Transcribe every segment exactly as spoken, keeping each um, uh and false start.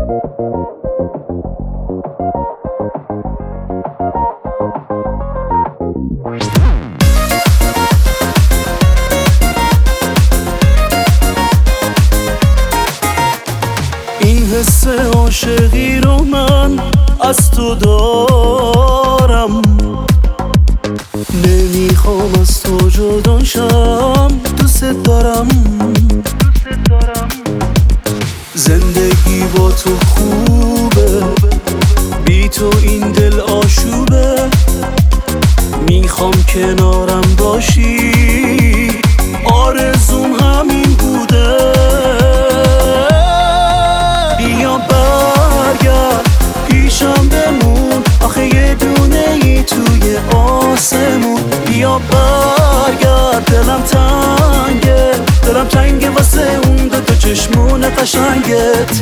این حس عاشقی رو من از تو دارم، نمیخوام از تو جدا شم، دوست دارم. زندگی با تو خوبه، بی تو این دل آشوبه. میخوام کنارم باشی، آرزوم همین بوده. بیا برگرد پیشم بمون، آخه یه دونه ای توی آسمون. بیا برگرد دلم تنگه، دلم تنگه واسه اون دو تا چشمون قشنگت.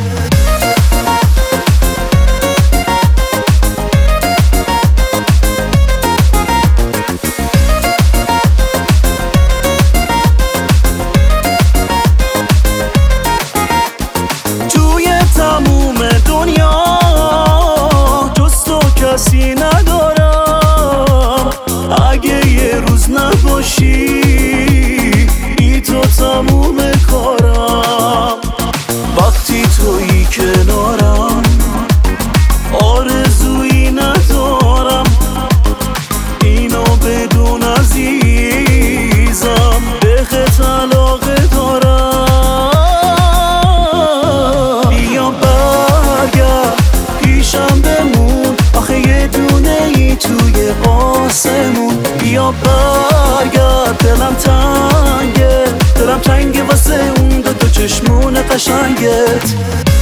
توی تموم دنیا جز تو کسی ندارم، اگه یه روز نباشی بی تو تموم کارم. وقتی تویی کنارم آرزویی ندارم، اینو بدون عزیزم بهت علاقه دارم. بیا برگرد پیشم بمون، آخه یه دونه ای توی آسمون. بیا برگرد دلم تنگه، دلم تنگه واسه اون دو تا چشمون قشنگت.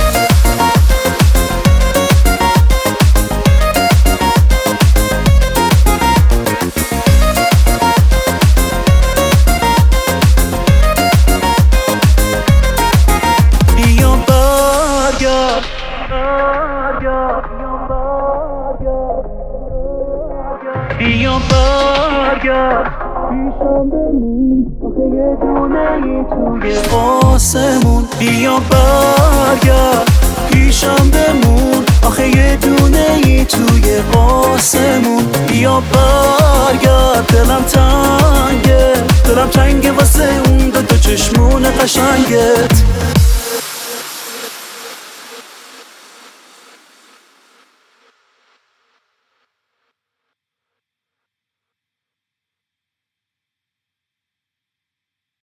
بیا برگرد بیا برگرد پیشم بمون، آخه یه دونه ای توی آسمون. بیا برگرد پیشم بمون، آخه یه دونه ای توی آسمون. بیا برگرد دلم تنگه، دلم تنگه واسه اون دو تا چشمون قشنگت.